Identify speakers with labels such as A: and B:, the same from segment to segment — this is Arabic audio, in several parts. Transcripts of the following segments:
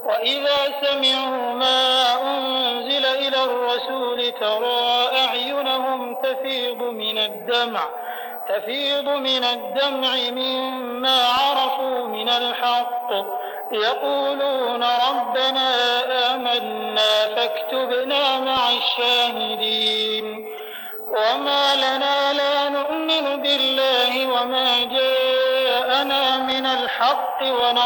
A: وإذا سمعوا ما أنزل إلى الرسول ترى أعينهم تفيض من الدمع مما عرفوا من الحق يقولون ربنا آمنا فاكتبنا مع الشاهدين. وما لنا لا نؤمن بالله وما جاءنا من الحق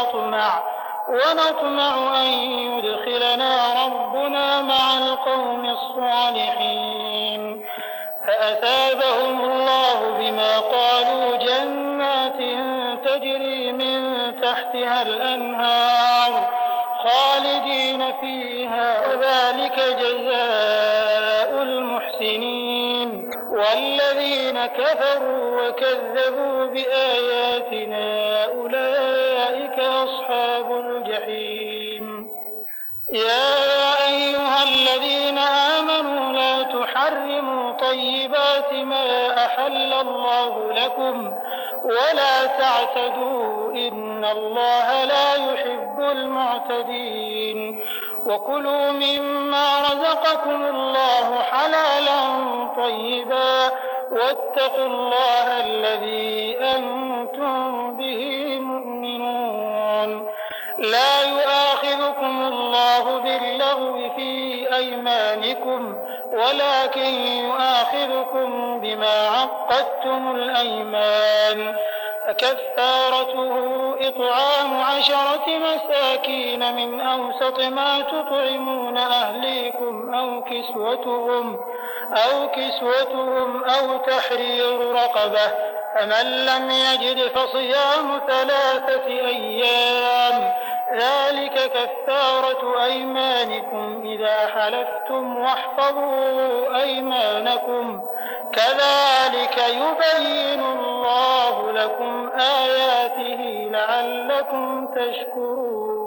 A: ونطمع أن يدخلنا ربنا مع القوم الصالحين. فأثابهم الله بما قالوا جنات تجري من تحتها الأنهار خالدين فيها وذلك جزاء المحسنين. والذين كفروا وكذبوا بآياتنا أولئك أصحاب الجحيم. يا أيها الذين آمنوا لا تحرموا طيبات ما أحل الله لكم ولا تعتدوا إن الله لا يحب المعتدين. وكلوا مما رزقكم الله حلالا طيبا واتقوا الله الذي أنتم به مؤمنون. لا يؤاخذكم الله باللغو في أيمانكم ولكن يؤاخذكم بما عقدتم الأيمان. فكفارته إطعام 10 مساكين من أوسط ما تطعمون أهليكم أو كسوتهم أو تحرير رقبة. فمن لم يجد فصيام 3 أيام ذلك كفارة أيمانكم إذا حلفتم واحفظوا أيمانكم كذلك يبين الله لكم آياته لعلكم تشكرون.